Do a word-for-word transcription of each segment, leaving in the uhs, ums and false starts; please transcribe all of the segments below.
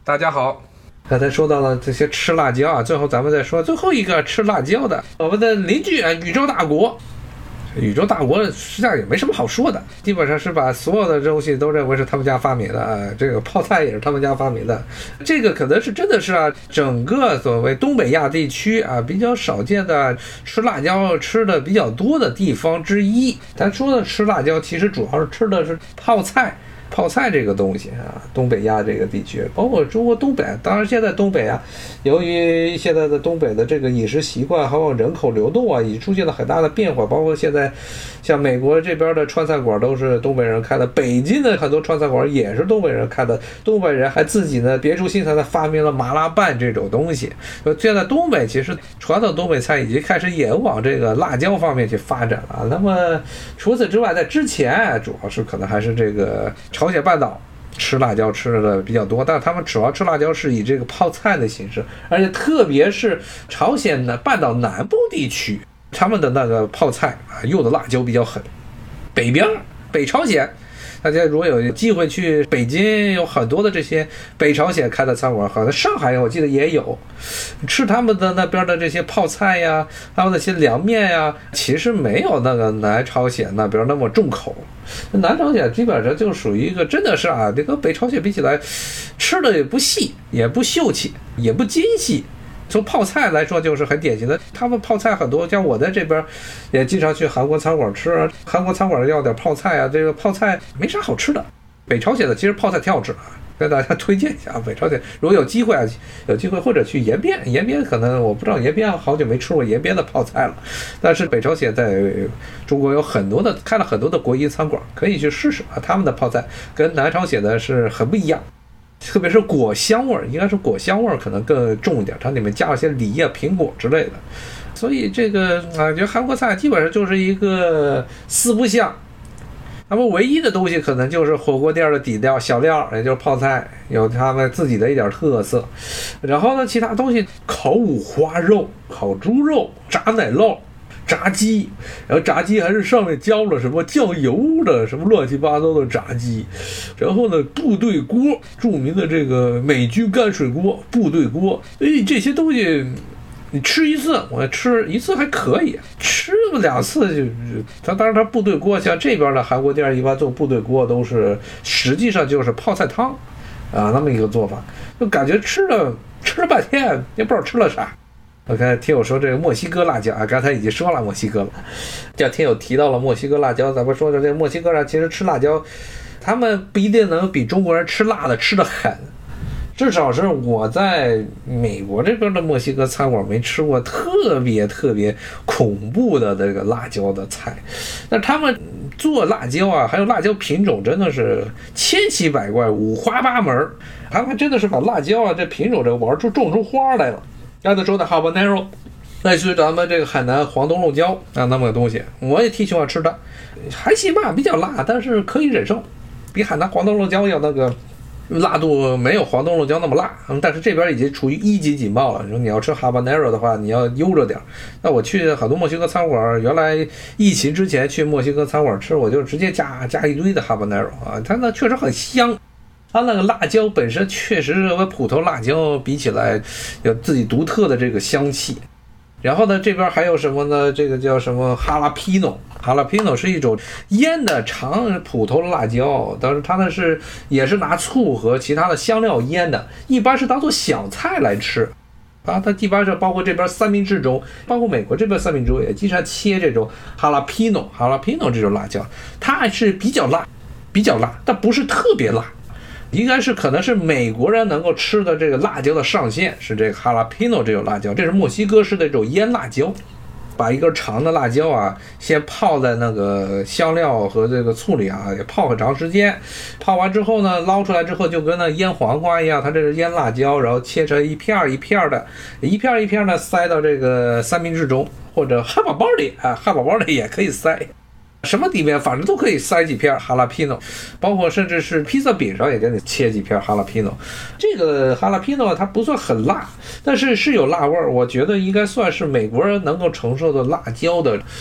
大家好，刚才说到了这些吃辣椒啊，最后咱们再说最后一个吃辣椒的，我们的邻居啊，宇宙大国。宇宙大国实际上也没什么好说的，基本上是把所有的东西都认为是他们家发明的啊，这个泡菜也是他们家发明的，这个可能是真的是啊，整个所谓东北亚地区啊比较少见的吃辣椒吃的比较多的地方之一。咱说的吃辣椒，其实主要是吃的是泡菜。泡菜这个东西啊，东北亚这个地区，包括中国东北，当然现在东北啊，由于现在的东北的这个饮食习惯还有人口流动啊，已经出现了很大的变化。包括现在像美国这边的川菜馆都是东北人开的，北京的很多川菜馆也是东北人开的，东北人还自己呢别出心裁的发明了麻辣拌这种东西。现在东北其实传统东北菜已经开始也往这个辣椒方面去发展了。那么除此之外，在之前主要是可能还是这个朝鲜半岛吃辣椒吃的比较多，但他们主要吃辣椒是以这个泡菜的形式，而且特别是朝鲜的半岛南部地区，他们的那个泡菜啊用的辣椒比较狠。北边北朝鲜，大家如果有机会去北京，有很多的这些北朝鲜开的餐馆，好像上海我记得也有，吃他们的那边的这些泡菜呀，还有那些凉面呀，其实没有那个南朝鲜那边那么重口。南朝鲜基本上就属于一个真的是啊，这个北朝鲜比起来，吃的也不细，也不秀气，也不精细。从泡菜来说就是很典型的，他们泡菜很多，像我在这边也经常去韩国餐馆吃，韩国餐馆要点泡菜啊，这个泡菜没啥好吃的。北朝鲜的其实泡菜挺好吃的，跟大家推荐一下北朝鲜，如果有机会啊，有机会或者去延边，延边可能我不知道，延边好久没吃过延边的泡菜了，但是北朝鲜在中国有很多的开了很多的国营餐馆，可以去试试啊，他们的泡菜跟南朝鲜的是很不一样。特别是果香味儿，应该是果香味儿可能更重一点，它里面加了些梨啊、苹果之类的，所以这个啊，觉得韩国菜基本上就是一个四不像。他们唯一的东西可能就是火锅店的底料小料，也就是泡菜，有他们自己的一点特色。然后呢，其他东西烤五花肉、烤猪肉、炸奶酪。炸鸡，然后炸鸡还是上面浇了什么酱油的什么乱七八糟的炸鸡，然后呢部队锅，著名的这个美军泔水锅部队锅，哎，这些东西你吃一次，我吃一次还可以，吃了两次就，他当然他部队锅像这边的韩国店一般做部队锅都是实际上就是泡菜汤啊那么一个做法，就感觉吃了吃了半天也不知道吃了啥。我看听友说这个墨西哥辣椒啊，刚才已经说了墨西哥了，叫听友提到了墨西哥辣椒，咱们说的这墨西哥人其实吃辣椒，他们不一定能比中国人吃辣的吃得狠，至少是我在美国这边的墨西哥餐馆没吃过特别特别恐怖的这个辣椒的菜。那他们做辣椒啊，还有辣椒品种真的是千奇百怪，五花八门，他们真的是把辣椒啊这品种这玩出种出花来了。刚才说的 habanero， 类似于咱们这个海南黄灯笼椒啊那么个东西，我也挺喜欢吃的，还行吧，比较辣，但是可以忍受，比海南黄灯笼椒要那个辣度没有黄灯笼椒那么辣，但是这边已经处于一级警报了。你说你要吃 habanero 的话，你要悠着点。那我去很多墨西哥餐馆，原来疫情之前去墨西哥餐馆吃，我就直接加加一堆的 habanero 啊，它那确实很香。它那个辣椒本身确实是和普通辣椒比起来有自己独特的这个香气。然后呢，这边还有什么呢？这个叫什么哈拉皮诺？哈拉皮诺是一种腌的长普通辣椒，但是它呢是也是拿醋和其他的香料腌的，一般是当做小菜来吃。啊，它一般是包括这边三明治中，包括美国这边三明治也经常切这种哈拉皮诺、哈拉皮诺这种辣椒，它还是比较辣，比较辣，但不是特别辣。应该是可能是美国人能够吃的这个辣椒的上限是这个哈拉皮诺这种辣椒，这是墨西哥式的这种腌辣椒，把一根长的辣椒啊先泡在那个香料和这个醋里啊，也泡很长时间，泡完之后呢捞出来之后就跟那腌黄瓜一样，它这是腌辣椒，然后切成一片一片的，一片一片的塞到这个三明治中或者汉堡包里啊，汉堡包里也可以塞。什么里面反正都可以塞几片哈拉皮诺，包括甚至是披萨饼上也给你切几片哈拉皮诺。这个哈拉皮诺它不算很辣，但是是有辣味儿，我觉得应该算是美国人能够承受的辣椒的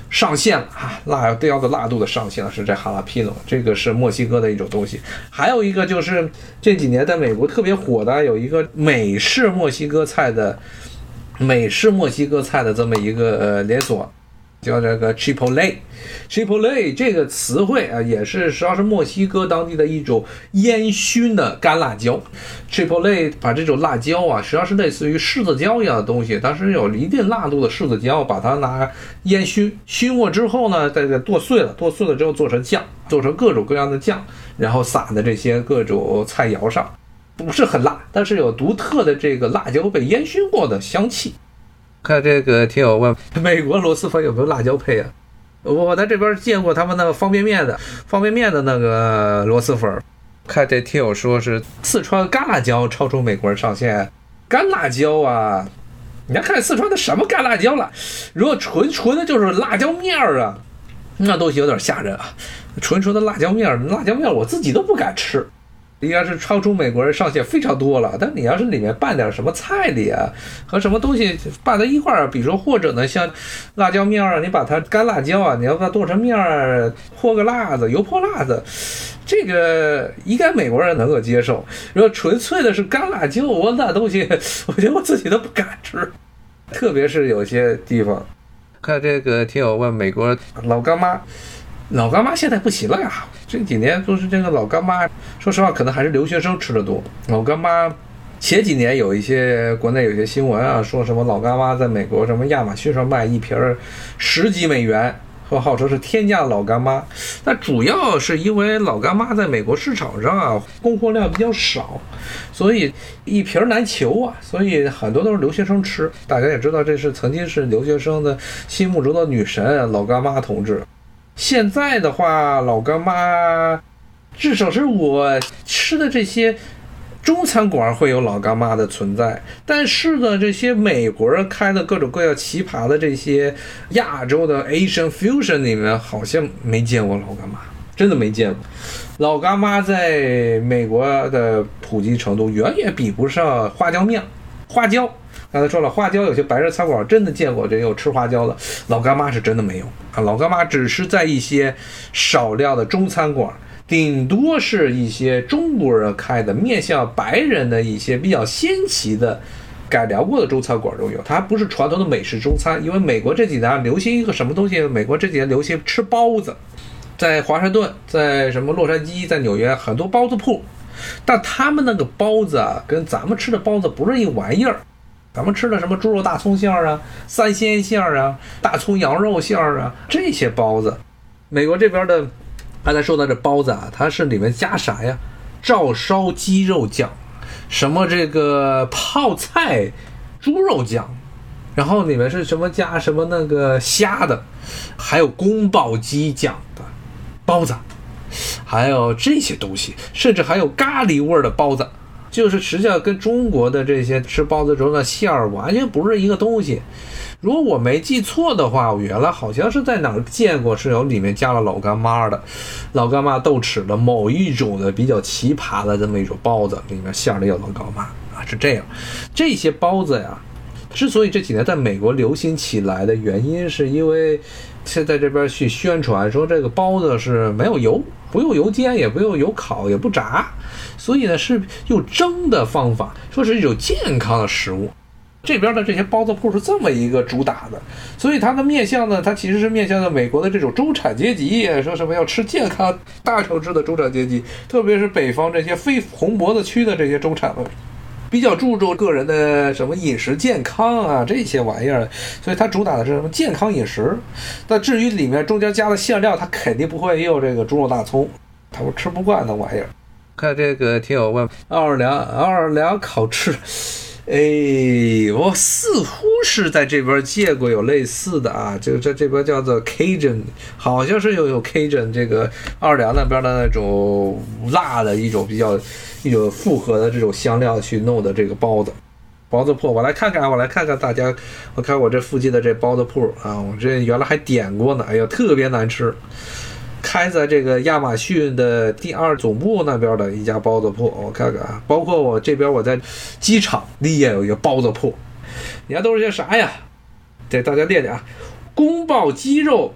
上线了啊，辣椒的辣度的上线了，是这哈拉皮诺，这个是墨西哥的一种东西。还有一个就是这几年在美国特别火的，有一个美式墨西哥菜的美式墨西哥菜的这么一个呃连锁，叫这个 Chipotle。Chipotle 这个词汇啊，也是实际上是墨西哥当地的一种烟熏的干辣椒。Chipotle 把这种辣椒啊，实际上是类似于柿子椒一样的东西，但是有一定辣度的柿子椒，把它拿烟熏，熏过之后呢，再给剁碎了，剁碎了之后做成酱，做成各种各样的酱，然后撒在这些各种菜肴上，不是很辣，但是有独特的这个辣椒被烟熏过的香气。看这个听友问美国螺蛳粉有没有辣椒配啊？我在这边见过他们那个方便面的方便面的那个螺蛳粉。看这听友说是四川干辣椒超出美国人上限。干辣椒啊，你要看四川的什么干辣椒了？如果纯纯的就是辣椒面啊，那东西有点吓人啊。纯纯的辣椒面，辣椒面我自己都不敢吃。应该是超出美国人上限非常多了，但你要是里面拌点什么菜里啊，和什么东西拌在一块儿，比如说或者呢像辣椒面啊，你把它干辣椒啊，你要把它剁成面儿，泼个辣子，油泼辣子，这个应该美国人能够接受。如果纯粹的是干辣椒，我那东西我觉得我自己都不敢吃，特别是有些地方。看这个听友问美国老干妈。老干妈现在不行了呀，这几年都是这个老干妈，说实话可能还是留学生吃的多。老干妈前几年有一些国内有一些新闻啊，说什么老干妈在美国什么亚马逊上卖一瓶十几美元，和号称是天价老干妈。那主要是因为老干妈在美国市场上啊供货量比较少，所以一瓶难求啊，所以很多都是留学生吃。大家也知道，这是曾经是留学生的心目中的女神老干妈同志。现在的话，老干妈至少是我吃的这些中餐馆会有老干妈的存在，但是呢，这些美国人开的各种各样奇葩的这些亚洲的 Asian Fusion 里面，好像没见过老干妈，真的没见过。老干妈在美国的普及程度远远比不上花椒面，花椒。刚才说了，花椒有些白人餐馆真的见过，这有吃花椒的，老干妈是真的没有啊。老干妈只是在一些少量的中餐馆，顶多是一些中国人开的面向白人的一些比较先奇的改良过的中餐馆中有，它不是传统的美式中餐。因为美国这几年流行一个什么东西，美国这几年流行吃包子，在华盛顿，在什么洛杉矶，在纽约很多包子铺，但他们那个包子啊，跟咱们吃的包子不是一玩意儿。咱们吃的什么猪肉大葱馅儿啊，三鲜馅儿啊，大葱羊肉馅儿啊，这些包子，美国这边的刚才说的这包子啊，它是里面加啥呀？照烧鸡肉酱，什么这个泡菜猪肉酱，然后里面是什么加什么那个虾的，还有宫保鸡酱的包子，还有这些东西，甚至还有咖喱味的包子。就是实际上跟中国的这些吃包子中的馅儿完全不是一个东西。如果我没记错的话，我原来好像是在哪儿见过是有里面加了老干妈的，老干妈豆豉的某一种的比较奇葩的这么一种包子，里面馅儿里有老干妈啊，是这样。这些包子呀，之所以这几年在美国流行起来的原因，是因为现在这边去宣传说这个包子是没有油，不用油煎，也不用油烤，也不炸，所以呢是用蒸的方法，说是一种健康的食物。这边的这些包子铺是这么一个主打的，所以它的面向呢，它其实是面向的美国的这种中产阶级，说什么要吃健康大城市的中产阶级，特别是北方这些非红脖子区的这些中产们，比较注重个人的什么饮食健康啊这些玩意儿，所以它主打的是什么健康饮食。但至于里面中间加的馅料，它肯定不会用这个猪肉大葱，他们吃不惯的玩意儿。看这个听友问奥尔良奥尔良烤翅，哎，我似乎是在这边见过有类似的啊，这这这边叫做 Cajun， 好像是有有 Cajun 这个奥尔良那边的那种辣的一种比较一种复合的这种香料去弄的这个包子。包子铺，我来看看，我来看看大家，我看我这附近的这包子铺啊，我这原来还点过呢，哎呀，特别难吃。开在这个亚马逊的第二总部那边的一家包子铺，我看看啊，包括我这边我在机场里也有一个包子铺，你看都是些啥呀？给大家列列啊，宫保鸡肉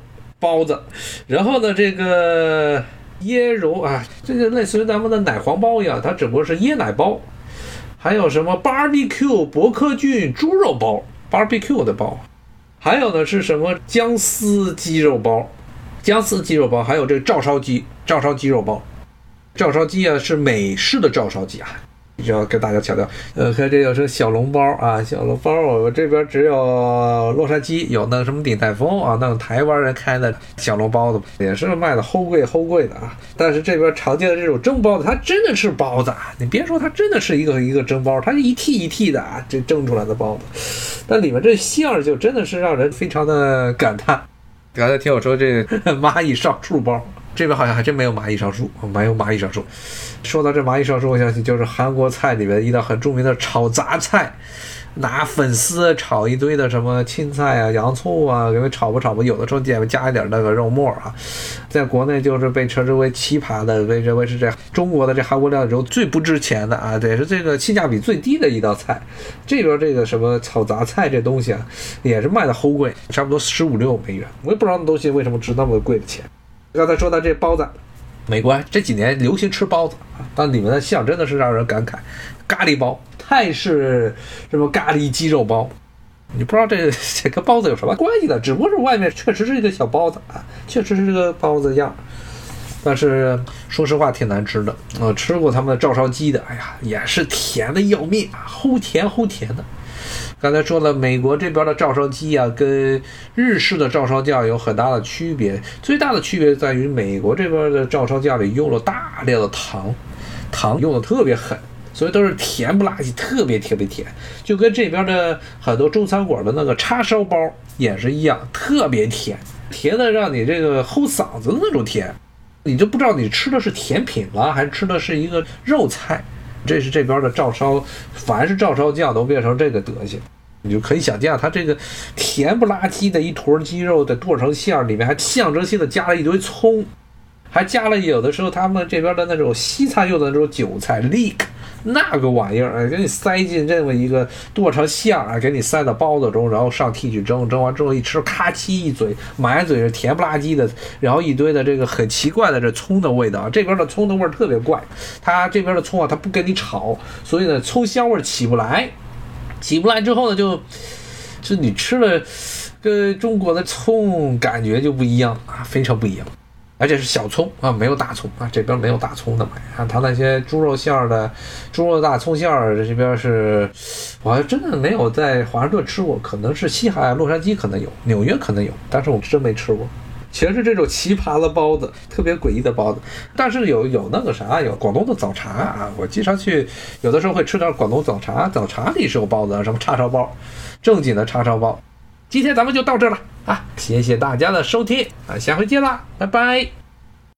包子。然后呢，这个椰蓉啊，这个类似于咱们的奶黄包一样，它只不过是椰奶包。还有什么 barbecue 伯克郡猪肉包 barbecue 的包。还有呢是什么姜丝鸡肉包，姜丝鸡肉包，还有这个照烧鸡照烧鸡肉包。照烧鸡啊是美式的照烧鸡啊，就要跟大家强调，呃，看这有是小笼包啊，小笼包我们这边只有洛杉矶有那什么鼎泰丰啊，那台湾人开的小笼包子也是卖的齁贵齁贵的啊。但是这边常见的这种蒸包子，它真的是包子啊，你别说它真的是一个一个蒸包，它是一屉一屉的啊，这蒸出来的包子，但里面这馅儿就真的是让人非常的感叹。刚才听我说这个蚂蚁上树包。这边好像还真没有蚂蚁上树，没有蚂蚁上树。说到这蚂蚁上树，我相信就是韩国菜里面一道很著名的炒杂菜，拿粉丝炒一堆的什么青菜啊、洋葱啊，给它炒吧炒吧，有的时候加加一点那个肉末啊。在国内就是被称之为奇葩的，被认为是这中国的这韩国料理中最不值钱的啊，也是这个性价比最低的一道菜。这边这个什么炒杂菜这东西啊，也是卖的齁贵，差不多十五六美元。我也不知道那东西为什么值那么贵的钱。刚才说到这包子，美国这几年流行吃包子啊，但里面的馅真的是让人感慨。咖喱包，泰式什么咖喱鸡肉包，你不知道这这跟包子有什么关系的，只不过是外面确实是一个小包子啊，确实是这个包子样。但是说实话挺难吃的，我吃过他们的照烧鸡的，哎呀，也是甜的要命啊，齁甜齁甜的。刚才说了，美国这边的照烧鸡啊，跟日式的照烧酱有很大的区别。最大的区别在于，美国这边的照烧酱里用了大量的糖，糖用的特别狠，所以都是甜不拉几，特别特别甜。就跟这边的很多中餐馆的那个叉烧包也是一样，特别甜，甜的让你这个齁嗓子的那种甜，你就不知道你吃的是甜品了，还是吃的是一个肉菜。这是这边的照烧，凡是照烧酱都变成这个德行，你就可以想象它这个甜不拉几的一坨鸡肉的剁成馅儿，里面还象征性的加了一堆葱，还加了有的时候他们这边的那种西餐用的那种韭菜 leek 那个玩意儿，给你塞进这么一个剁成馅儿，给你塞到包子中，然后上屉去蒸，蒸完之后一吃，咔嚓一嘴，满嘴是甜不拉几的，然后一堆的这个很奇怪的这葱的味道，这边的葱的味儿特别怪，它这边的葱啊，它不给你炒，所以呢，葱香味起不来，起不来之后呢，就就你吃了跟中国的葱感觉就不一样啊，非常不一样。而且是小葱啊，没有大葱啊，这边没有大葱的买啊。它那些猪肉馅儿的，猪肉大葱馅儿，这边是，我还真的没有在华盛顿吃过，可能是西海岸洛杉矶可能有，纽约可能有，但是我真没吃过。全是这种奇葩的包子，特别诡异的包子。但是有有那个啥，有广东的早茶啊，我经常去，有的时候会吃点广东早茶，早茶里是有包子，什么叉烧包，正经的叉烧包。今天咱们就到这了啊！谢谢大家的收听啊，下回见啦，拜拜。